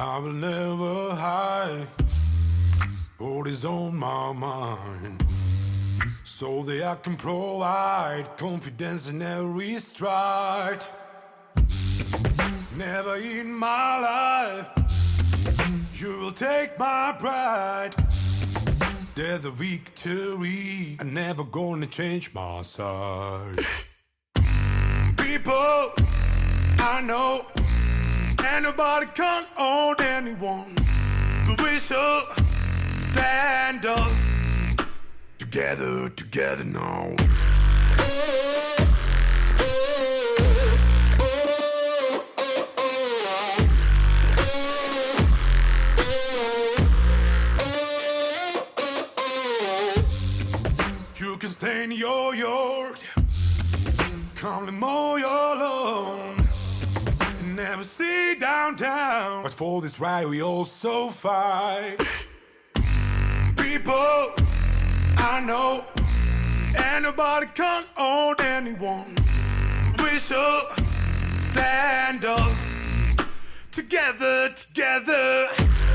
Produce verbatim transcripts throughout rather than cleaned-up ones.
I will never hide what is on my mind, so that I can provide confidence in every stride. Never in my life you will take my pride. There's the victory, I'm never gonna change my side. People I know, and nobody can't own anyone, but we should stand up together, together now. You can stay in your yard, calmly mow your lawn, and never see downtown. But for this right we also fight. People I know, and nobody can't own anyone. We should stand up together, together.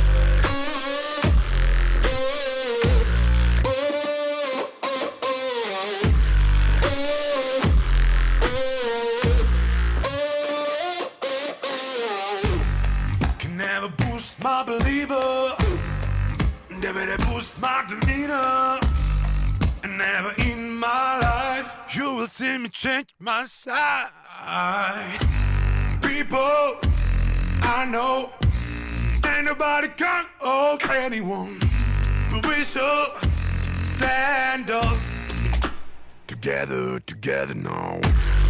Can never boost my believer, never boost my demeanor, and never in my life you will see me change my side. People I know, ain't nobody can own anyone, but we should stand up together, together now.